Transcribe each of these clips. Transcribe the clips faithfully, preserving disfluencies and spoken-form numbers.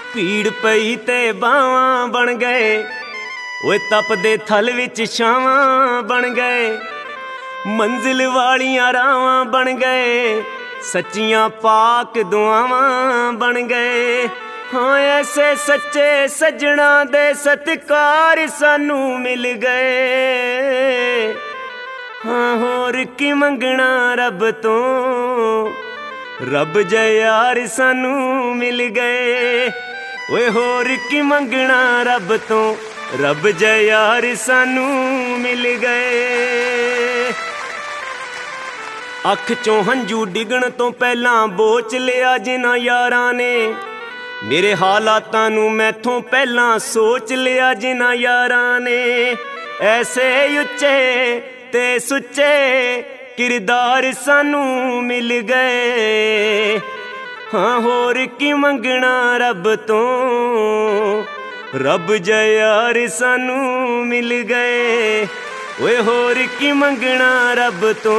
भीड़ पई ते बावां बन गए, ओए तपदे थल विच छावां बन गए। मंजिल वालियां रावां बन गए, सच्चियां पाक दुआवां बन गए। हाँ ऐसे सच्चे सज्जणा दे सत्कार सानू मिल गए। हाँ होर की मंगना रब तो, रब जय यार सानू मिल गए। ओए होर की मंगना रब तो, रब जय यार सानू मिल गए। अख चों हंझू डिगण तो पहला बोच लिया जिन्हां यारां ने, मेरे हालातां नू मैथों पहला सोच लिया जिन्हां यारां ने। ऐसे उच्चे ते सुच्चे किरदार सानू मिल गए। हाँ होर की मंगना रब तो, रब जय यार सानू मिल गए। ओए होर की मंगना रब तो,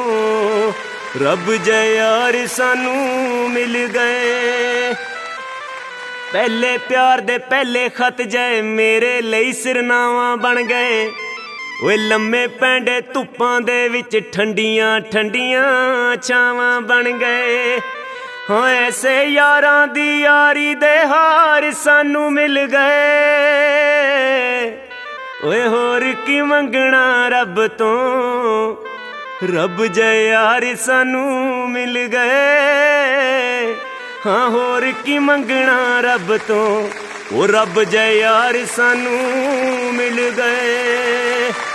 रब जय यार सानू मिल गए। पहले प्यार दे पहले खत जय मेरे लई सिरनावां बन गए। ओए लम्मे पैंडे धुप्पां दे विच ठंडियां ठंडियां छावां बन गए। हाँ ऐसे यारां दी यारी दे हार सानू मिल गए। ओए होर की मंगना रब तो, रब जय यार सानू मिल गए। हाँ होर की मंगना रब तो, ओ रब जय यार सानू मिल गए।